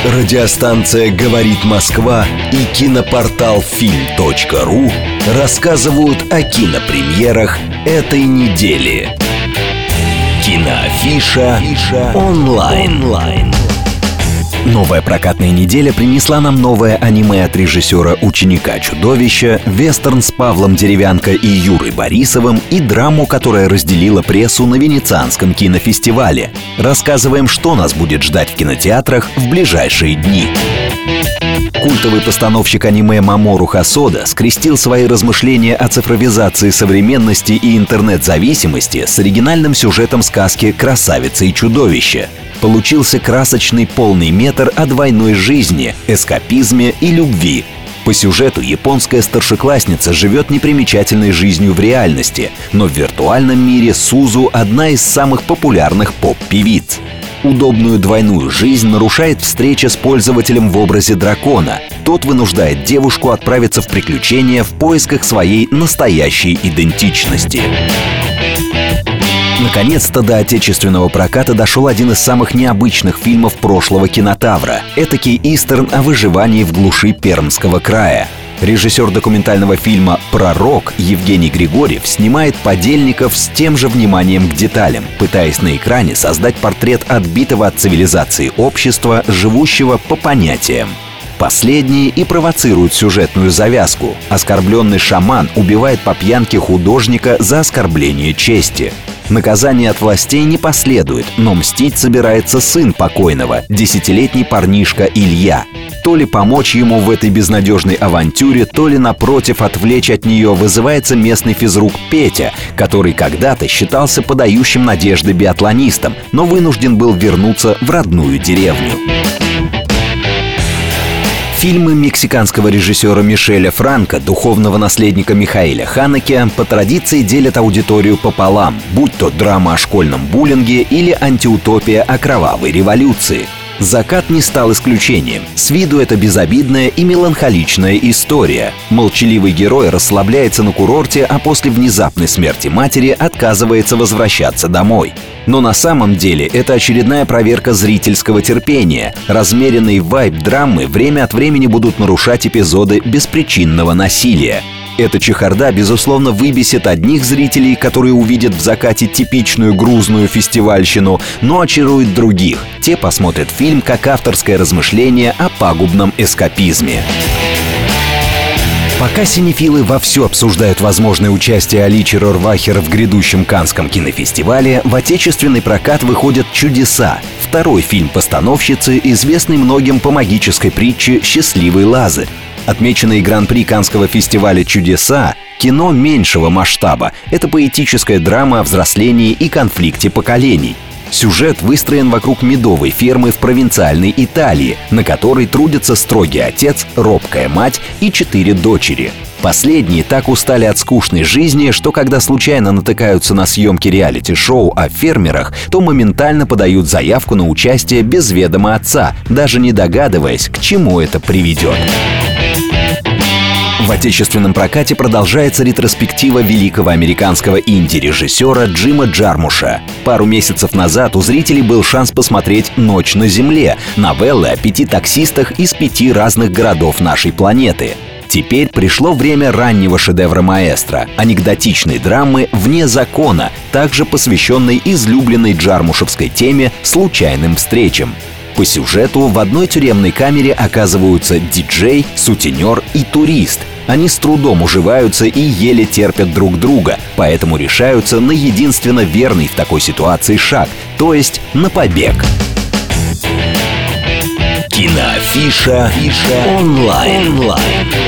Радиостанция «Говорит Москва» и кинопортал film.ru рассказывают о кинопремьерах этой недели. Киноафиша онлайн. Новая прокатная неделя принесла нам новое аниме от режиссера «Ученика-чудовища», вестерн с Павлом Деревянко и Юрой Борисовым и драму, которая разделила прессу на Венецианском кинофестивале. Рассказываем, что нас будет ждать в кинотеатрах в ближайшие дни. Культовый постановщик аниме Мамору Хосода скрестил свои размышления о цифровизации современности и интернет-зависимости с оригинальным сюжетом сказки «Красавица и чудовище». Получился красочный полный метр о двойной жизни, эскапизме и любви. По сюжету японская старшеклассница живет непримечательной жизнью в реальности, но в виртуальном мире Сузу – одна из самых популярных поп-певиц. Удобную двойную жизнь нарушает встреча с пользователем в образе дракона. Тот вынуждает девушку отправиться в приключения в поисках своей настоящей идентичности. Наконец-то до отечественного проката дошел один из самых необычных фильмов прошлого кинотавра. Этакий истерн о выживании в глуши Пермского края. Режиссер документального фильма «Пророк» Евгений Григорьев снимает подельников с тем же вниманием к деталям, пытаясь на экране создать портрет отбитого от цивилизации общества, живущего по понятиям. Последние и провоцируют сюжетную завязку. Оскорбленный шаман убивает по пьянке художника за оскорбление чести. Наказание от властей не последует, но мстить собирается сын покойного, 10-летний парнишка Илья. То ли помочь ему в этой безнадежной авантюре, то ли, напротив, отвлечь от нее вызывается местный физрук Петя, который когда-то считался подающим надежды биатлонистом, но вынужден был вернуться в родную деревню. Фильмы мексиканского режиссера Мишеля Франко, духовного наследника Михаэля Ханеке, по традиции делят аудиторию пополам, будь то драма о школьном буллинге или антиутопия о кровавой революции. «Закат» не стал исключением. С виду это безобидная и меланхоличная история. Молчаливый герой расслабляется на курорте, а после внезапной смерти матери отказывается возвращаться домой. Но на самом деле это очередная проверка зрительского терпения. Размеренный вайб драмы время от времени будут нарушать эпизоды беспричинного насилия. Эта чехарда, безусловно, выбесит одних зрителей, которые увидят в «Закате» типичную грузную фестивальщину, но очарует других. Те посмотрят фильм как авторское размышление о пагубном эскапизме. Пока синефилы вовсю обсуждают возможное участие Аличи Рорвахер в грядущем Каннском кинофестивале, в отечественный прокат выходят «Чудеса», второй фильм постановщицы, известный многим по магической притче «Счастливый Лазарь». Отмеченный гран-при Каннского фестиваля «Чудеса» — кино меньшего масштаба. Это поэтическая драма о взрослении и конфликте поколений. Сюжет выстроен вокруг медовой фермы в провинциальной Италии, на которой трудится строгий отец, робкая мать и 4 дочери. Последние так устали от скучной жизни, что когда случайно натыкаются на съемки реалити-шоу о фермерах, то моментально подают заявку на участие без ведома отца, даже не догадываясь, к чему это приведет. В отечественном прокате продолжается ретроспектива великого американского инди-режиссера Джима Джармуша. Пару месяцев назад у зрителей был шанс посмотреть «Ночь на земле» — новеллы о 5 таксистах из 5 разных городов нашей планеты. Теперь пришло время раннего шедевра маэстро — анекдотичной драмы «Вне закона», также посвященной излюбленной джармушевской теме «случайным встречам». По сюжету в одной тюремной камере оказываются диджей, сутенер и турист. Они с трудом уживаются и еле терпят друг друга, поэтому решаются на единственно верный в такой ситуации шаг, то есть на побег. Киноафиша онлайн.